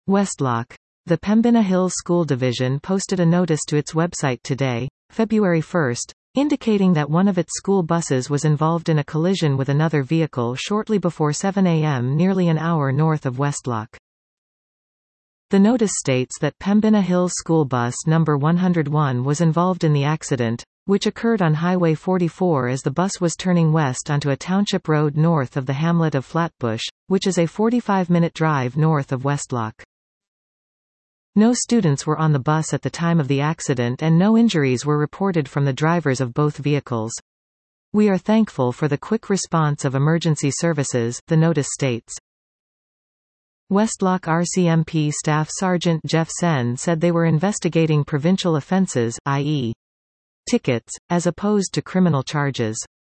Westlock. The Pembina Hills School Division posted a notice to its website today, February 1, indicating that one of its school buses was involved in a collision with another vehicle shortly before 7 a.m. nearly an hour north of Westlock. The notice states that Pembina Hills School Bus number 101 was involved in the accident, which occurred on Highway 44 as the bus was turning west onto a township road north of the hamlet of Flatbush, which is a 45-minute drive north of Westlock. No students were on the bus at the time of the accident and no injuries were reported from the drivers of both vehicles. We are thankful for the quick response of emergency services, the notice states. Westlock RCMP Staff Sergeant Jeff Sen said they were investigating provincial offences, i.e. tickets, as opposed to criminal charges.